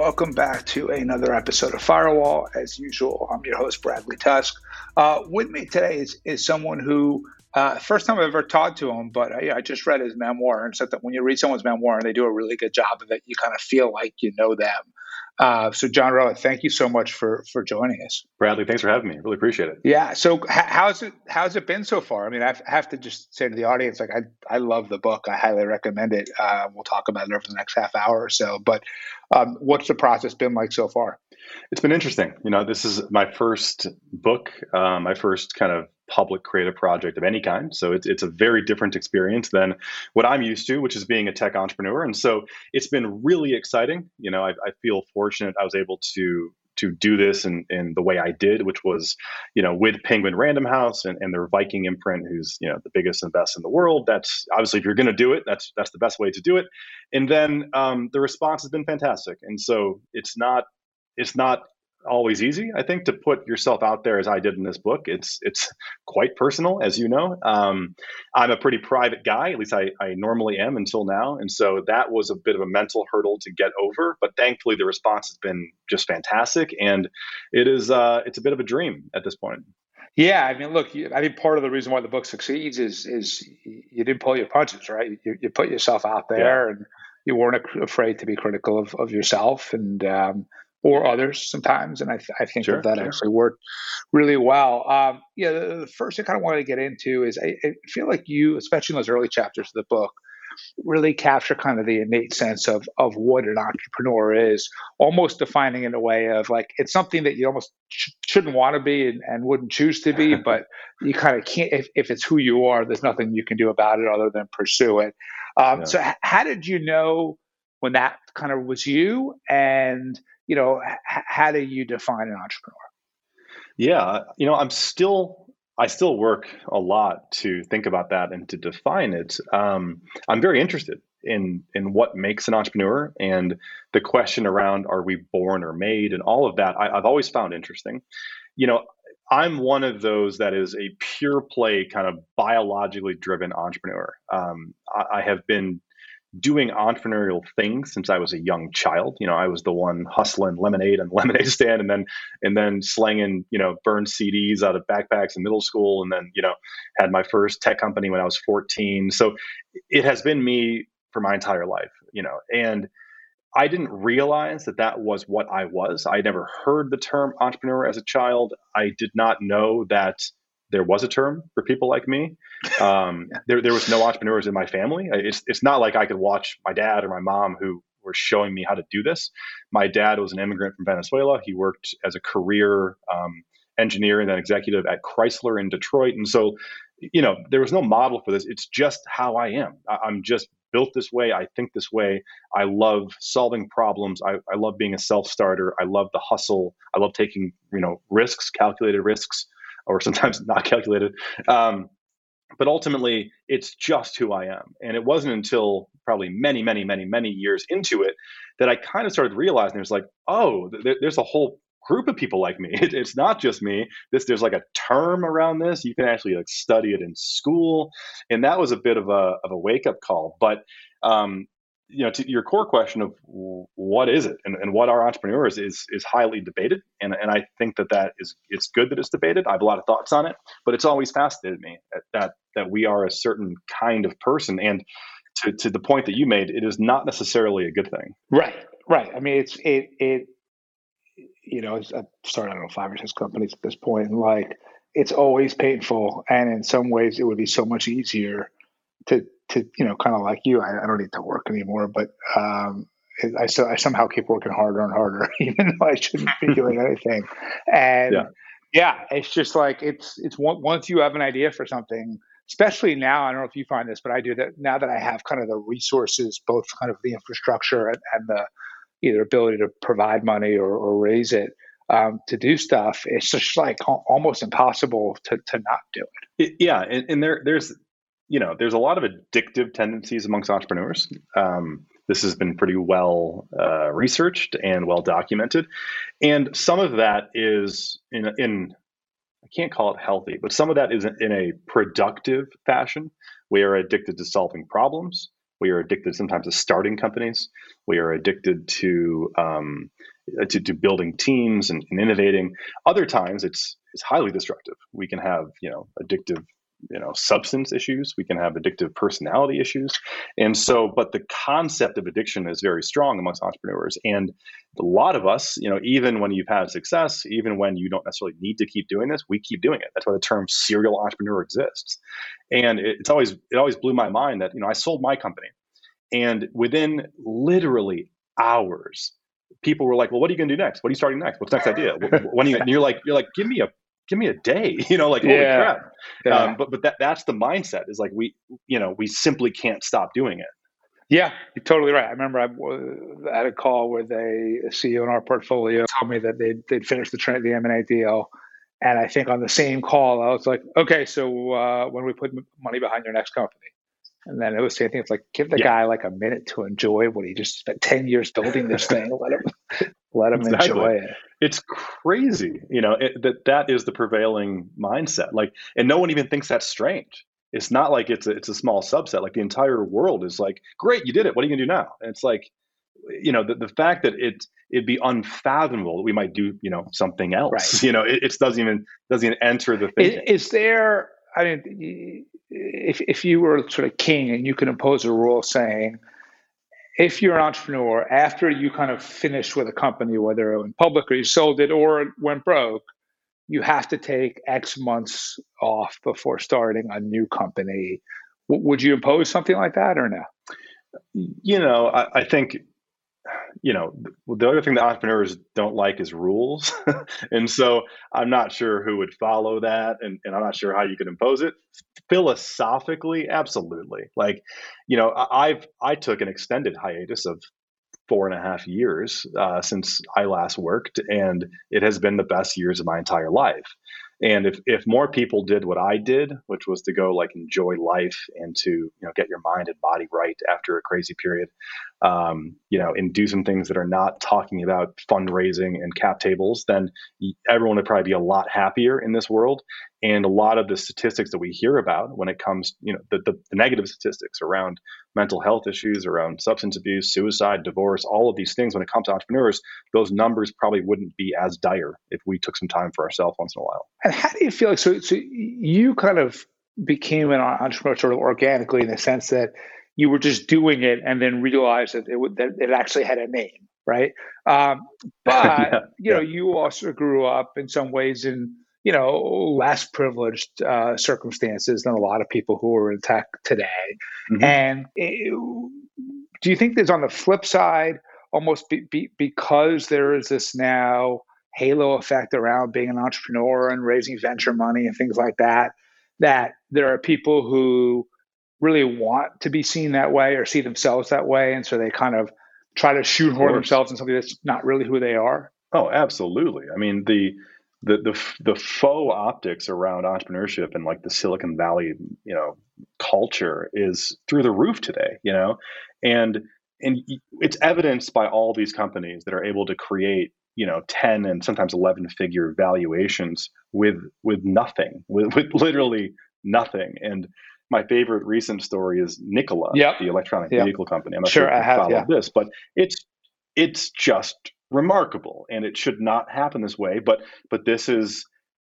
welcome back to another episode of Firewall. As usual, I'm your host, Bradley Tusk. With me today is someone who, first time I've ever talked to him, but I just read his memoir and said that when you read someone's memoir and they do a really good job of it, you kind of feel like you know them. So, John Roa, thank you so much for joining us. Bradley, thanks for having me. Really appreciate it. Yeah. So, how's it been so far? I mean, I have to just say to the audience, like, I love the book. I highly recommend it. We'll talk about it over the next half hour or so. But what's the process been like so far? It's been interesting. This is my first book, my first kind of public creative project of any kind. So it's a very different experience than what I'm used to, which is being a tech entrepreneur. And so it's been really exciting. I feel fortunate I was able to do this in the way I did, which was, with Penguin Random House and their Viking imprint, who's, the biggest and best in the world. That's obviously, if you're going to do it, that's the best way to do it. And then the response has been fantastic. And so it's not always easy, I think, to put yourself out there as I did in this book. It's quite personal, as you know. I'm a pretty private guy, at least I normally am until now. And so that was a bit of a mental hurdle to get over. But thankfully, the response has been just fantastic. And it's a bit of a dream at this point. Yeah, I mean, look, I think part of the reason why the book succeeds is you didn't pull your punches, right? You put yourself out there, and you weren't afraid to be critical of yourself and or others sometimes. And I think that actually worked really well. The first thing I kind of wanted to get into is I feel like you, especially in those early chapters of the book, really capture kind of the innate sense of what an entrepreneur is, almost defining in a way of like it's something that you almost shouldn't want to be and wouldn't choose to be, but you kind of can't. If it's who you are, there's nothing you can do about it other than pursue it. So how did you know when that kind of was you, and how do you define an entrepreneur? Yeah, I still work a lot to think about that and to define it. I'm very interested in what makes an entrepreneur, and the question around are we born or made, and all of that I've always found interesting. I'm one of those that is a pure play kind of biologically driven entrepreneur. I have been doing entrepreneurial things since I was a young child. I was the one hustling lemonade and lemonade stand, and then slanging burned CDs out of backpacks in middle school, and then had my first tech company when I was 14. So it has been me for my entire life. And I didn't realize that was what I was. I never heard the term entrepreneur as a child. I did not know that there was a term for people like me. There was no entrepreneurs in my family. It's not like I could watch my dad or my mom who were showing me how to do this. My dad was an immigrant from Venezuela. He worked as a career engineer and then executive at Chrysler in Detroit. And so, there was no model for this. It's just how I am. I'm just built this way. I think this way. I love solving problems. I love being a self-starter. I love the hustle. I love taking, risks, calculated risks, or sometimes not calculated. But ultimately, it's just who I am. And it wasn't until probably many, many, many, many years into it that I kind of started realizing there's like, there's a whole group of people like me. It's not just me. There's like a term around this. You can actually like study it in school. And that was a bit of a wake up call. But to your core question of what is it and what are entrepreneurs is highly debated. And I think it's good that it's debated. I have a lot of thoughts on it, but it's always fascinated me that we are a certain kind of person. And to the point that you made, it is not necessarily a good thing. Right. I mean, I've started, I don't know, 5 or 6 companies at this point, and like, it's always painful. And in some ways it would be so much easier to kind of like you, I don't need to work anymore, but I somehow keep working harder and harder, even though I shouldn't be doing anything. And it's just like, it's once you have an idea for something, especially now, I don't know if you find this, but I do that now that I have kind of the resources, both kind of the infrastructure and the either ability to provide money or raise it to do stuff. It's just like almost impossible to not do it. And there's a lot of addictive tendencies amongst entrepreneurs. This has been pretty well researched and well documented, and some of that is in I can't call it healthy, but some of that is in a productive fashion. We are addicted to solving problems. We are addicted sometimes to starting companies. We are addicted to building teams and innovating. Other times it's highly destructive. We can have addictive substance issues. We can have addictive personality issues. And so, but the concept of addiction is very strong amongst entrepreneurs. And a lot of us, even when you've had success, even when you don't necessarily need to keep doing this, we keep doing it. That's why the term serial entrepreneur exists. And it always blew my mind that I sold my company, and within literally hours, people were like, "Well, what are you going to do next? What are you starting next? What's the next idea? When are you?" And you're like, give me a day, like, holy crap. Yeah. But that's the mindset, is like, we simply can't stop doing it. Yeah, you're totally right. I remember I had a call with a CEO in our portfolio told me that they'd finished the M&A deal. And I think on the same call, I was like, okay, so when we put money behind your next company? And then it was the same thing. It's like, give the guy like a minute to enjoy what he just spent 10 years building this thing. Let him Exactly. enjoy it. It's crazy, that is the prevailing mindset. Like, and no one even thinks that's strange. It's not like it's a small subset. Like, the entire world is like, great, you did it. What are you gonna do now? And it's like, the fact that it'd be unfathomable that we might do, something else. Right. It doesn't even enter the thinking. Is there? I mean, if you were sort of king and you could impose a rule saying, if you're an entrepreneur, after you kind of finish with a company, whether it went public or you sold it or it went broke, you have to take X months off before starting a new company. Would you impose something like that or no? I think, the other thing that entrepreneurs don't like is rules. And so I'm not sure who would follow that. And I'm not sure how you could impose it. Philosophically, absolutely. Like, I took an extended hiatus of 4.5 years since I last worked, and it has been the best years of my entire life. And if more people did what I did, which was to go like enjoy life and to get your mind and body right after a crazy period, and do some things that are not talking about fundraising and cap tables, then everyone would probably be a lot happier in this world. And a lot of the statistics that we hear about when it comes, the negative statistics around mental health issues, around substance abuse, suicide, divorce, all of these things, when it comes to entrepreneurs, those numbers probably wouldn't be as dire if we took some time for ourselves once in a while. And how do you feel like, so you kind of became an entrepreneur sort of organically, in the sense that you were just doing it and then realized that it actually had a name, right? But you also grew up in some ways in less privileged circumstances than a lot of people who are in tech today. Mm-hmm. And do you think there's, on the flip side, almost because there is this now halo effect around being an entrepreneur and raising venture money and things like that, that there are people who really want to be seen that way or see themselves that way, and so they kind of try to shoehorn themselves in something that's not really who they are? Oh, absolutely. I mean, the faux optics around entrepreneurship and like the Silicon Valley, culture is through the roof today, and it's evidenced by all these companies that are able to create 10 and sometimes 11-figure valuations with nothing, with literally nothing. And my favorite recent story is Nikola, the electronic vehicle company. I'm not sure if you followed this, but it's just remarkable, and it should not happen this way. But this is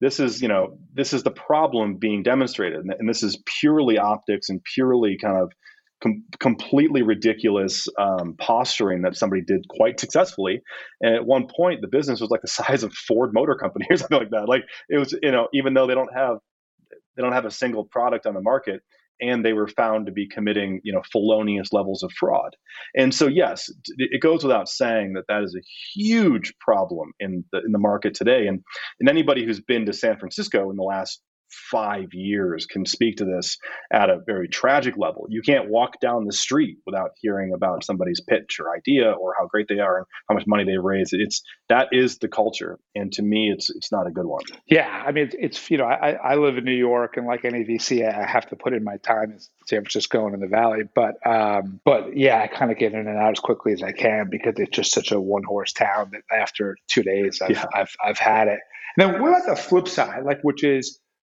the problem being demonstrated, and this is purely optics and purely kind of completely ridiculous posturing that somebody did quite successfully. And at one point, the business was like the size of Ford Motor Company or something like that. Like, it was, even though they don't have a single product on the market, and they were found to be committing, felonious levels of fraud. And so, yes, it goes without saying that is a huge problem in the market today. And anybody who's been to San Francisco in the last 5 years can speak to this at a very tragic level. You can't walk down the street without hearing about somebody's pitch or idea or how great they are and how much money they raise. That is the culture, and to me, it's not a good one. Yeah, I mean, it's I live in New York, and like any VC, I have to put in my time in San Francisco and in the Valley. But yeah, I kind of get in and out as quickly as I can because it's just such a one-horse town that after 2 days, I've had it. Now, what about the flip side, which is,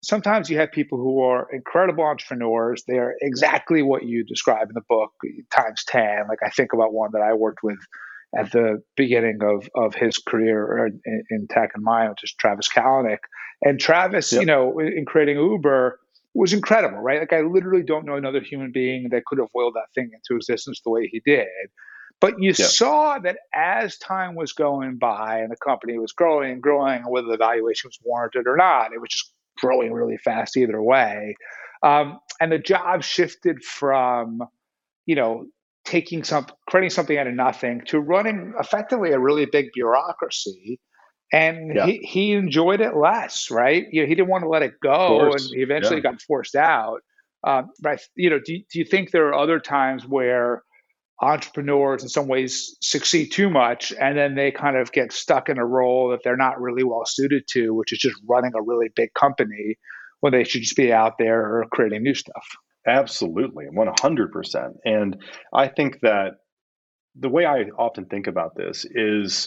sometimes you have people who are incredible entrepreneurs. They're exactly what you describe in the book, times 10. Like I think about one that I worked with at the beginning of his career in tech and mine, which is Travis Kalanick. And Travis, Yep. in creating Uber was incredible, right? Like I literally don't know another human being that could have willed that thing into existence the way he did. But you Yep. saw that as time was going by and the company was growing and growing, whether the valuation was warranted or not, it was just growing really fast either way. And the job shifted from, you know, creating something out of nothing to running effectively a really big bureaucracy. And Yeah. he enjoyed it less, right? He didn't want to let it Of go, and course. he eventually Yeah. got forced out. But do you think there are other times where entrepreneurs in some ways succeed too much and then they kind of get stuck in a role that they're not really well suited to, which is just running a really big company when they should just be out there creating new stuff? Absolutely. 100%. And I think that the way I often think about this is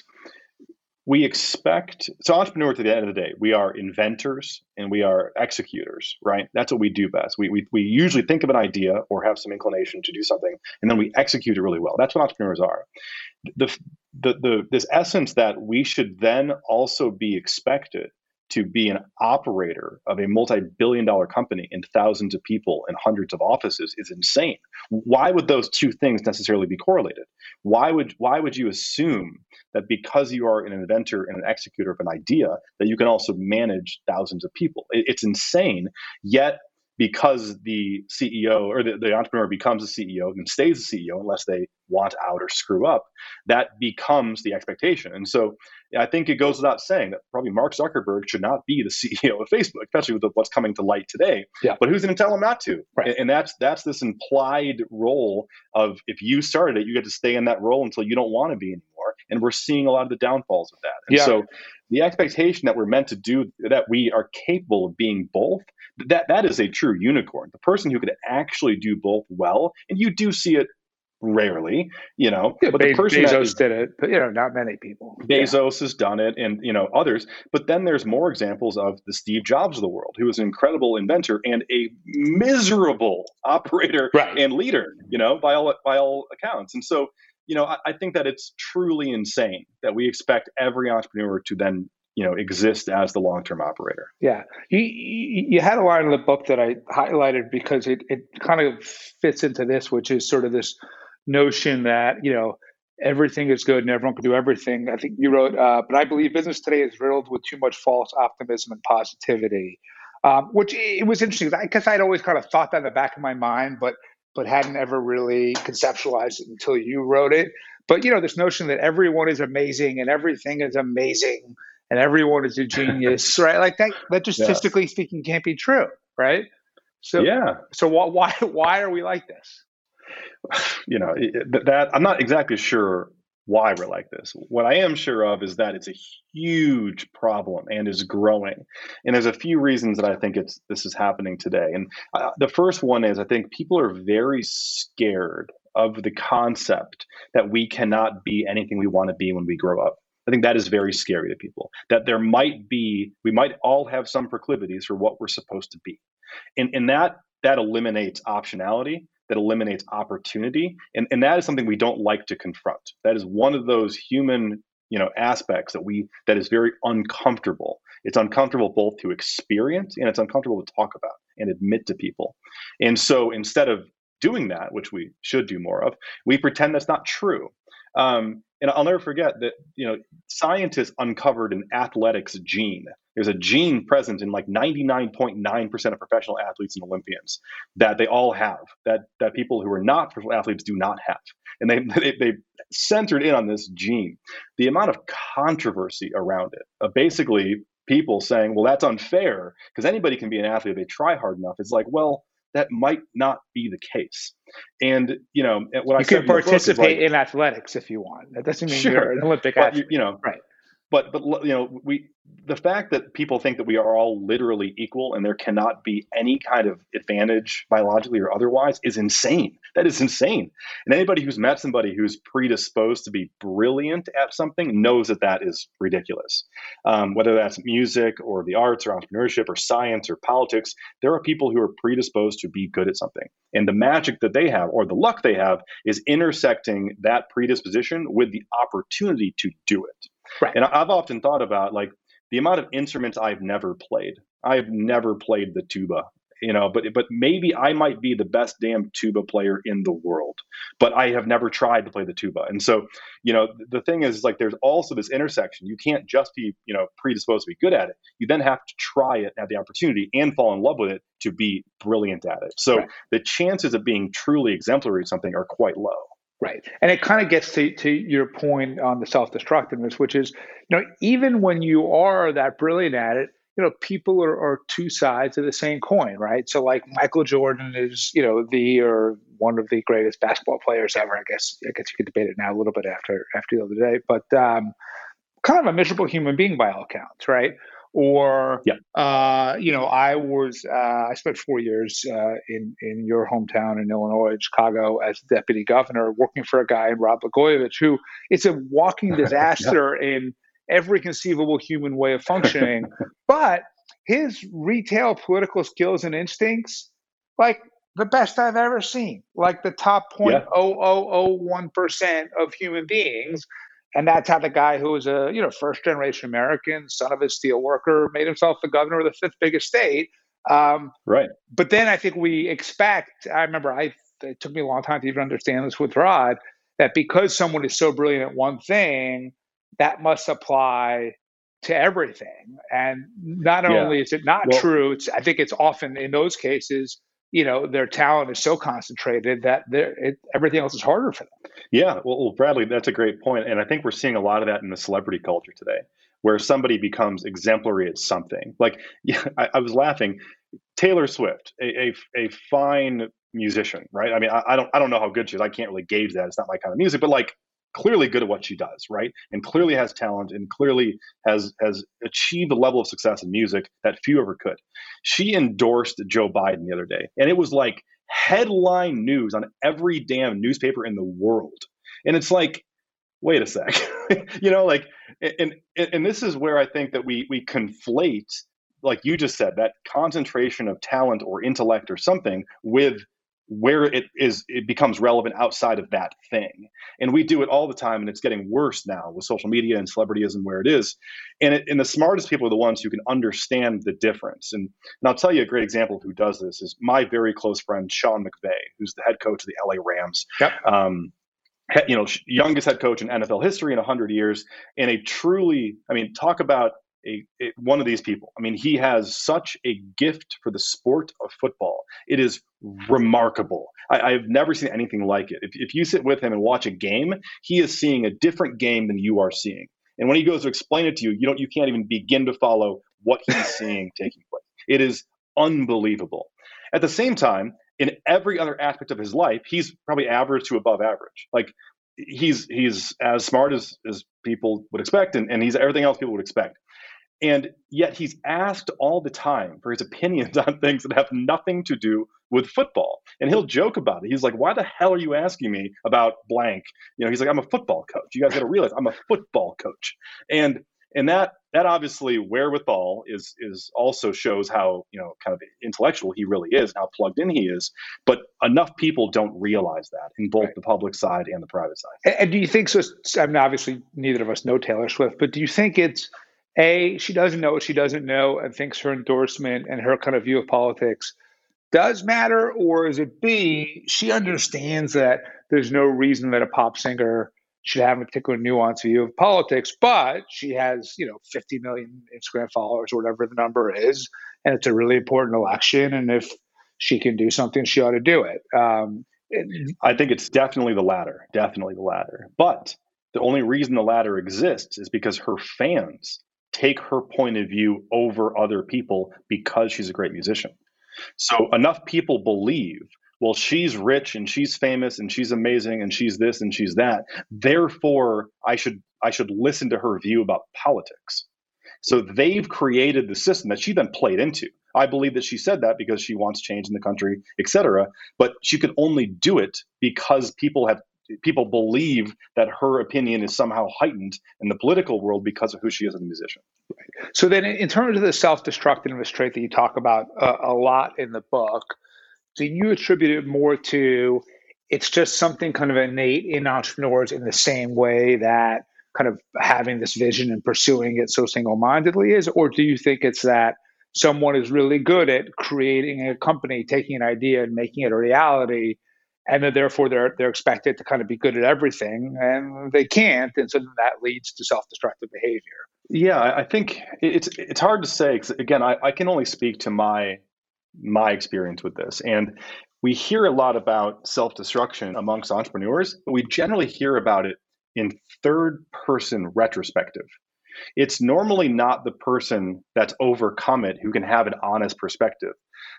we expect, so entrepreneurs at the end of the day, we are inventors and we are executors, right? That's what we do best. We usually think of an idea or have some inclination to do something, and then we execute it really well. That's what entrepreneurs are. The, this essence that we should then also be expected to be an operator of a multi-billion-dollar company and thousands of people and hundreds of offices is insane. Why would those two things necessarily be correlated? Why would you assume that because you are an inventor and an executor of an idea that you can also manage thousands of people? It's insane. Yet because the CEO or the entrepreneur becomes a CEO and stays a CEO unless they want out or screw up, that becomes the expectation. And so I think it goes without saying that probably Mark Zuckerberg should not be the CEO of Facebook, especially with what's coming to light today. Yeah. But who's going to tell him not to? Right. And that's this implied role of if you started it, you get to stay in that role until you don't want to be anymore. And we're seeing a lot of the downfalls of that. And so the expectation that we're meant to do, that we are capable of being both, that is a true unicorn. The person who could actually do both well, and you do see it rarely, Yeah, but the person Bezos did it, but not many people. Bezos has done it, and others. But then there's more examples of the Steve Jobs of the world, who was an incredible inventor and a miserable operator Right. and leader, by all accounts. And so, I think that it's truly insane that we expect every entrepreneur to then exist as the long-term operator. Yeah. You had a line in the book that I highlighted because it kind of fits into this, which is sort of this notion that, everything is good and everyone can do everything. I think you wrote, but I believe business today is riddled with too much false optimism and positivity, which it was interesting. I guess I'd always kind of thought that in the back of my mind, but hadn't ever really conceptualized it until you wrote it. But, this notion that everyone is amazing and everything is amazing and everyone is a genius, right? Like that just Yeah. statistically speaking can't be true, right? So, Yeah. so why are we like this? That I'm not exactly sure why we're like this. What I am sure of is that it's a huge problem and is growing. And there's a few reasons that I think this is happening today. And the first one is I think people are very scared of the concept that we cannot be anything we want to be when we grow up. I think that is very scary to people, that we might all have some proclivities for what we're supposed to be. And that eliminates optionality, that eliminates opportunity. And that is something we don't like to confront. That is one of those human, aspects that is very uncomfortable. It's uncomfortable both to experience and it's uncomfortable to talk about and admit to people. And so instead of doing that, which we should do more of, we pretend that's not true. And I'll never forget that, scientists uncovered an athletics gene. There's a gene present in like 99.9% of professional athletes and Olympians that they all have, that people who are not professional athletes do not have. And they centered in on this gene. The amount of controversy around it, basically people saying, well, that's unfair because anybody can be an athlete if they try hard enough. It's like, well, that might not be the case. And, what you can participate in athletics if you want. That doesn't mean you're an Olympic athlete. Right. but the fact that people think that we are all literally equal and there cannot be any kind of advantage biologically or otherwise is insane. That is insane. And anybody who's met somebody who's predisposed to be brilliant at something knows that that is ridiculous. Whether that's music or the arts or entrepreneurship or science or politics, there are people who are predisposed to be good at something. And the magic that they have, or the luck they have, is intersecting that predisposition with the opportunity to do it. Right. And I've often thought about like the amount of instruments I've never played. I've never played the tuba, but maybe I might be the best damn tuba player in the world, but I have never tried to play the tuba. And so, the thing is like there's also this intersection. You can't just be, predisposed to be good at it. You then have to try it, have the opportunity, and fall in love with it to be brilliant at it. So Right. the chances of being truly exemplary at something are quite low. Right. And it kind of gets to your point on the self-destructiveness, which is, even when you are that brilliant at it, people are two sides of the same coin, right? So like Michael Jordan is, the or one of the greatest basketball players ever. I guess you could debate it now a little bit after the other day, but kind of a miserable human being by all accounts, right? Or, Yeah. I spent 4 years in your hometown in Illinois, Chicago, as deputy governor, working for a guy, Rod Blagojevich, who is a walking disaster in every conceivable human way of functioning. But his retail political skills and instincts, like the best I've ever seen, like the top Yeah. 0.0001% of human beings. And that's how the guy who was a first generation American, son of a steel worker, made himself the governor of the fifth biggest state. Right. But then I think we expect. I remember it took me a long time to even understand this with Rod, that because someone is so brilliant at one thing, that must apply to everything. And not Yeah. only is it not Well, true, I think it's often in those cases, their talent is so concentrated that everything else is harder for them. yeah. Well, Bradley, that's a great point. And I think we're seeing a lot of that in the celebrity culture today, where somebody becomes exemplary at something. Like, yeah, I was laughing. Taylor Swift, a fine musician, right? I mean, I don't know how good she is. I can't really gauge that. It's not my kind of music, but like clearly good at what she does, right? And clearly has talent and clearly has achieved a level of success in music that few ever could. She endorsed Joe Biden the other day, and it was like headline news on every damn newspaper in the world. And it's like, wait a sec, like, and this is where I think that we conflate, like you just said, that concentration of talent or intellect or something with where it becomes relevant outside of that thing. And we do it all the time, and it's getting worse now with social media and celebrityism where it is. And the smartest people are the ones who can understand the difference. And I'll tell you a great example of who does this is my very close friend Sean McVay, who's the head coach of the LA Rams. Yep. Youngest head coach in NFL history in 100 years, and talk about one of these people. I mean, he has such a gift for the sport of football. It is remarkable. I've never seen anything like it. If you sit with him and watch a game, he is seeing a different game than you are seeing. And when he goes to explain it to you, you can't even begin to follow what he's seeing taking place. It is unbelievable. At the same time, in every other aspect of his life, he's probably average to above average. Like he's as smart as people would expect, and he's everything else people would expect. And yet he's asked all the time for his opinions on things that have nothing to do with football. And he'll joke about it. He's like, why the hell are you asking me about blank? He's like, I'm a football coach. You guys got to realize I'm a football coach. And that obviously wherewithal is also shows how, kind of intellectual he really is, and how plugged in he is. But enough people don't realize that in both the public side and the private side. And do you think so? I mean, obviously neither of us know Taylor Swift, but do you think it's she doesn't know what she doesn't know and thinks her endorsement and her kind of view of politics does matter? Or is it B, she understands that there's no reason that a pop singer should have a particular nuanced view of politics, but she has, 50 million Instagram followers or whatever the number is, and it's a really important election. And if she can do something, she ought to do it. I think it's definitely the latter, But the only reason the latter exists is because her fans take her point of view over other people because she's a great musician. So enough people believe, well, she's rich and she's famous and she's amazing and she's this and she's that. Therefore, I should I should listen to her view about politics. So they've created the system that she then played into. I believe that she said that because she wants change in the country, et cetera. But she could only do it because people believe that her opinion is somehow heightened in the political world because of who she is as a musician. So then, in terms of the self-destructiveness trait that you talk about a lot in the book, do you attribute it more to it's just something kind of innate in entrepreneurs in the same way that kind of having this vision and pursuing it so single-mindedly is, or do you think it's that someone is really good at creating a company, taking an idea and making it a reality, and that therefore they're expected to kind of be good at everything, and they can't, and so that leads to self-destructive behavior? Yeah, I think it's hard to say 'cause again, I can only speak to my experience with this. And we hear a lot about self-destruction amongst entrepreneurs, but we generally hear about it in third person retrospective. It's normally not the person that's overcome it who can have an honest perspective.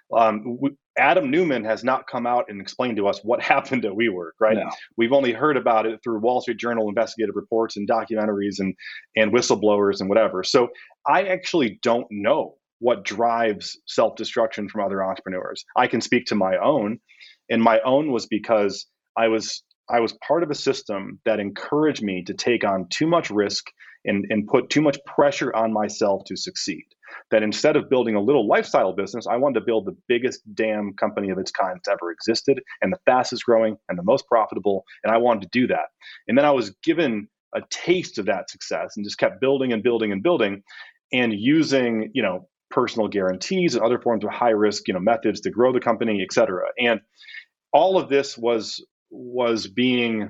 Adam Newman has not come out and explained to us what happened at WeWork, right? No. We've only heard about it through Wall Street Journal investigative reports and documentaries and whistleblowers and whatever. So I actually don't know what drives self-destruction from other entrepreneurs. I can speak to my own, and my own was because I was part of a system that encouraged me to take on too much risk and put too much pressure on myself to succeed. That instead of building a little lifestyle business, I wanted to build the biggest damn company of its kind that's ever existed and the fastest growing and the most profitable. And I wanted to do that. And then I was given a taste of that success and just kept building and building and building and using, personal guarantees and other forms of high risk, methods to grow the company, et cetera. And all of this was being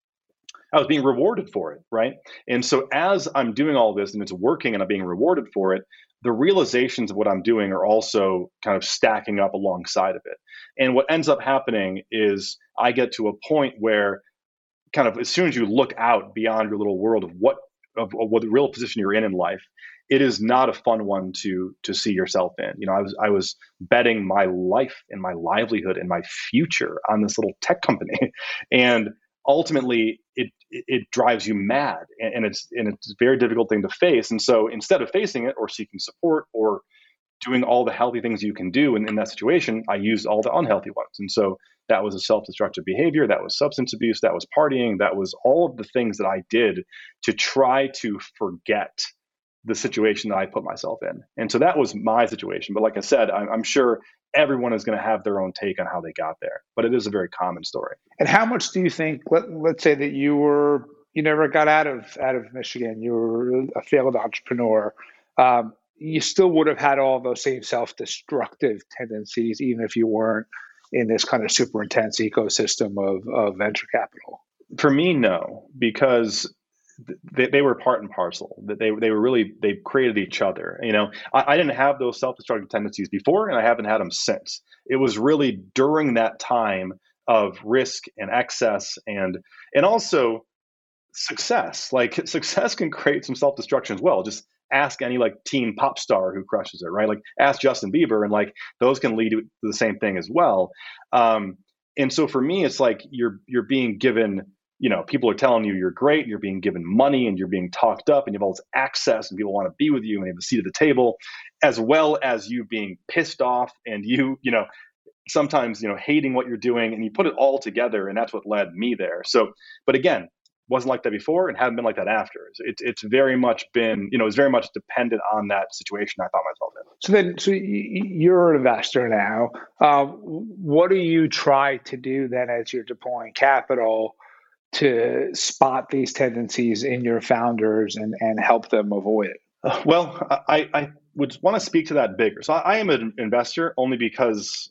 I was being rewarded for it, right? And so as I'm doing all this and it's working and I'm being rewarded for it, the realizations of what I'm doing are also kind of stacking up alongside of it. And what ends up happening is I get to a point where kind of as soon as you look out beyond your little world of what the real position you're in life, it is not a fun one to see yourself in. I was betting my life and my livelihood and my future on this little tech company, and ultimately it drives you mad, and it's a very difficult thing to face. And so instead of facing it or seeking support or doing all the healthy things you can do in that situation, I used all the unhealthy ones. And so that was a self-destructive behavior, that was substance abuse, that was partying, that was all of the things that I did to try to forget the situation that I put myself in. And so that was my situation. But like I said, I'm sure everyone is going to have their own take on how they got there, but it is a very common story. And how much do you think, let's say that you never got out of Michigan, you were a failed entrepreneur, you still would have had all those same self-destructive tendencies, even if you weren't in this kind of super intense ecosystem of venture capital? For me, no, because they were part and parcel. That they were really, they created each other. I didn't have those self-destructive tendencies before, and I haven't had them since. It was really during that time of risk and excess and also success. Like success can create some self-destruction as well. Just ask any teen pop star who crushes it, right? Like ask Justin Bieber, and those can lead to the same thing as well. And so for me, it's like you're being given, people are telling you you're great, and you're being given money, and you're being talked up, and you have all this access, and people want to be with you, and you have a seat at the table, as well as you being pissed off, and sometimes hating what you're doing, and you put it all together, and that's what led me there. So, but again, wasn't like that before and haven't been like that after. It's very much been, it's very much dependent on that situation I found myself in. So you're an investor now. What do you try to do then as you're deploying capital to spot these tendencies in your founders and help them avoid it? Well, I would want to speak to that bigger. So I am an investor only because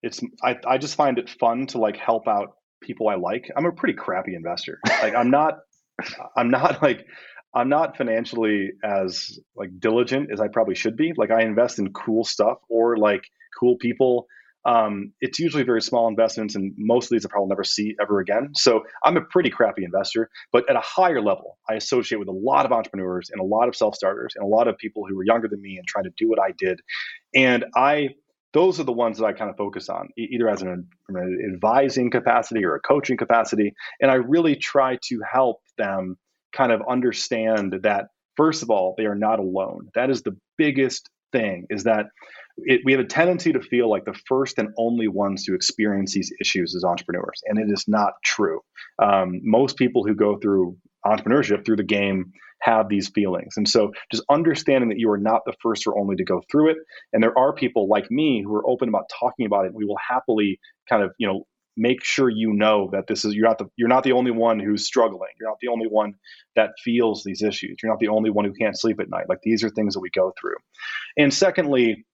I just find it fun to help out people I like. I'm a pretty crappy investor. I'm not financially as diligent as I probably should be. I invest in cool stuff or cool people. It's usually very small investments, and most of these I probably never see ever again. So I'm a pretty crappy investor, but at a higher level, I associate with a lot of entrepreneurs and a lot of self-starters and a lot of people who were younger than me and trying to do what I did. And those are the ones that I kind of focus on, either as from an advising capacity or a coaching capacity. And I really try to help them kind of understand that, first of all, they are not alone. That is the biggest thing, is that we have a tendency to feel like the first and only ones to experience these issues as entrepreneurs, and it is not true. Most people who go through entrepreneurship, through the game, have these feelings. And so just understanding that you are not the first or only to go through it. And there are people like me who are open about talking about it. We will happily kind of, make sure that this is, you're not the only one who's struggling. You're not the only one that feels these issues. You're not the only one who can't sleep at night. Like, these are things that we go through. And secondly,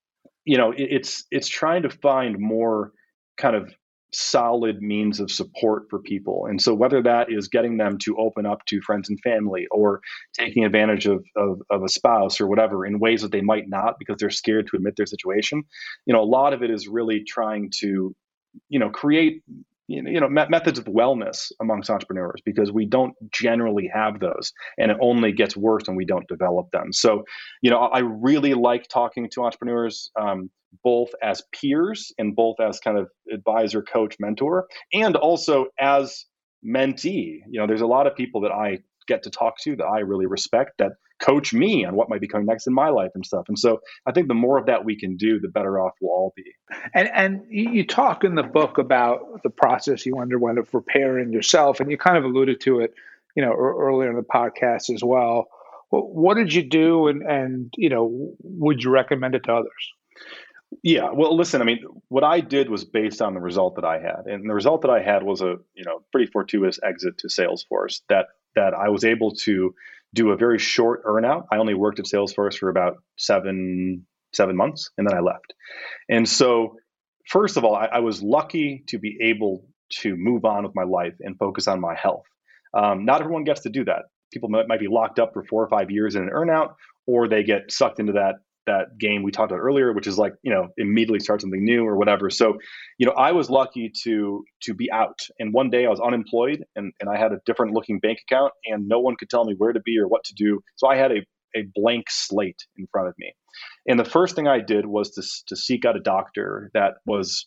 it's trying to find more kind of solid means of support for people. And so whether that is getting them to open up to friends and family, or taking advantage of a spouse or whatever in ways that they might not because they're scared to admit their situation, a lot of it is really trying to, create methods of wellness amongst entrepreneurs, because we don't generally have those, and it only gets worse when we don't develop them. So, I really like talking to entrepreneurs, both as peers and both as kind of advisor, coach, mentor, and also as mentee. There's a lot of people that I get to talk to that I really respect, that coach me on what might be coming next in my life and stuff. And so I think the more of that we can do, the better off we'll all be. And you talk in the book about the process you underwent of preparing yourself, and you kind of alluded to it, earlier in the podcast as well. What did you do, and would you recommend it to others? Yeah, well, listen, I mean, what I did was based on the result that I had, and the result that I had was a pretty fortuitous exit to Salesforce. That I was able to do a very short earnout. I only worked at Salesforce for about seven months, and then I left. And so, first of all, I was lucky to be able to move on with my life and focus on my health. Not everyone gets to do that. People might be locked up for 4 or 5 years in an earnout, or they get sucked into that game we talked about earlier, which is like, immediately start something new or whatever. So, I was lucky to be out. And one day I was unemployed, and I had a different looking bank account, and no one could tell me where to be or what to do. So I had a blank slate in front of me. And the first thing I did was to seek out a doctor that was,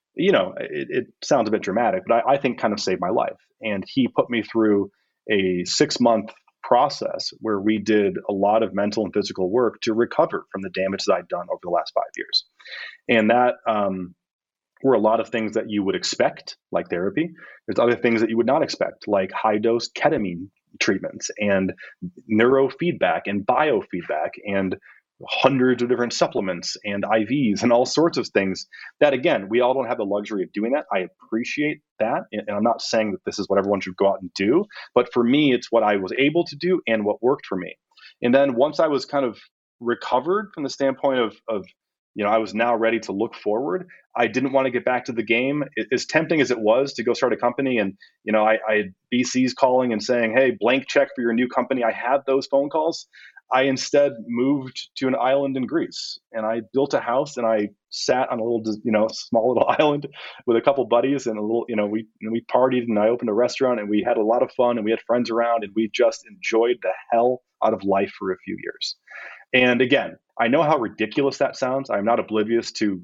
it sounds a bit dramatic, but I think kind of saved my life. And he put me through a 6-month process where we did a lot of mental and physical work to recover from the damage that I'd done over the last 5 years. And that were a lot of things that you would expect, like therapy. There's other things that you would not expect, like high dose ketamine treatments and neurofeedback and biofeedback and hundreds of different supplements and IVs and all sorts of things that, again, we all don't have the luxury of doing that. I appreciate that. And I'm not saying that this is what everyone should go out and do, but for me, it's what I was able to do and what worked for me. And then once I was kind of recovered from the standpoint of I was now ready to look forward, I didn't want to get back to the game. As tempting as it was to go start a company, and I had VCs calling and saying, hey, blank check for your new company. I had those phone calls. I instead moved to an island in Greece, and I built a house, and I sat on a little, small little island with a couple buddies, and we partied, and I opened a restaurant, and we had a lot of fun, and we had friends around, and we just enjoyed the hell out of life for a few years. And again, I know how ridiculous that sounds. I'm not oblivious to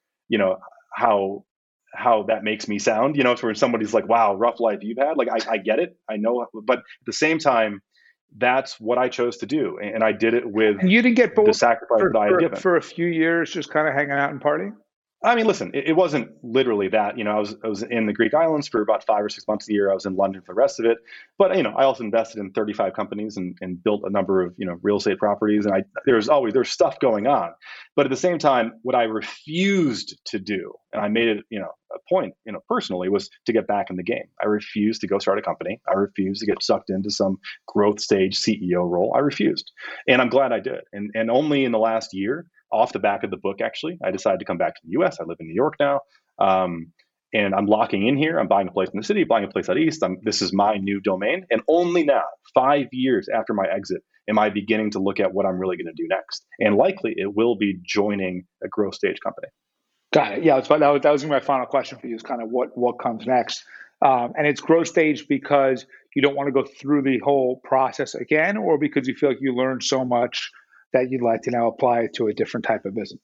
how that makes me sound, it's where somebody's like, wow, rough life you've had. Like, I get it. I know, but at the same time, that's what I chose to do. And I did it with and you didn't get bored the sacrifice that I had given. For a few years, just kind of hanging out and partying? I mean, listen, it wasn't literally that. I was in the Greek islands for about 5 or 6 months a year. I was in London for the rest of it. But, I also invested in 35 companies and built a number of, real estate properties. And there's stuff going on. But at the same time, what I refused to do, and I made it, a point, personally, was to get back in the game. I refused to go start a company. I refused to get sucked into some growth stage CEO role. I refused. And I'm glad I did. And only in the last year, off the back of the book, actually, I decided to come back to the U.S. I live in New York now, and I'm locking in here. I'm buying a place in the city, buying a place out east. This is my new domain. And only now, 5 years after my exit, am I beginning to look at what I'm really going to do next. And likely it will be joining a growth stage company. Got it. Yeah, that was my final question for you, is kind of what comes next. And it's growth stage because you don't want to go through the whole process again, or because you feel like you learned so much that you'd like to now apply it to a different type of business?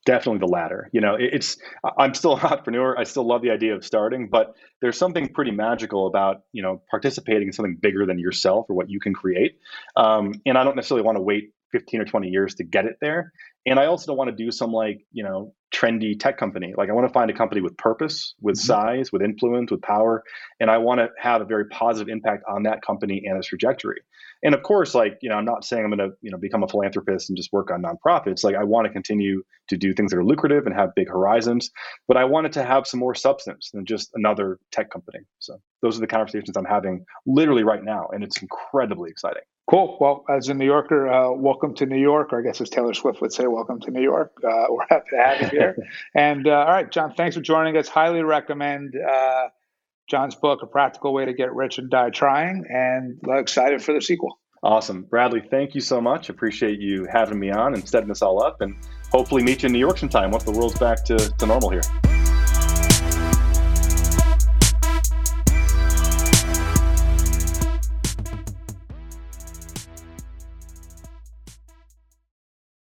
Definitely the latter. I'm still an entrepreneur. I still love the idea of starting, but there's something pretty magical about, participating in something bigger than yourself or what you can create. And I don't necessarily want to wait 15 or 20 years to get it there. And I also don't want to do some trendy tech company. Like I want to find a company with purpose, with size, with influence, with power. And I want to have a very positive impact on that company and its trajectory. And of course, I'm not saying I'm going to, become a philanthropist and just work on nonprofits. Like I want to continue to do things that are lucrative and have big horizons, but I want it to have some more substance than just another tech company. So those are the conversations I'm having literally right now. And it's incredibly exciting. Cool. Well, as a New Yorker, welcome to New York, or I guess as Taylor Swift would say, welcome to New York. We're happy to have you here. And all right, John, thanks for joining us. Highly recommend John's book, A Practical Way to Get Rich and Die Trying, and excited for the sequel. Awesome. Bradley, thank you so much. Appreciate you having me on and setting this all up, and hopefully meet you in New York sometime once the world's back to normal here.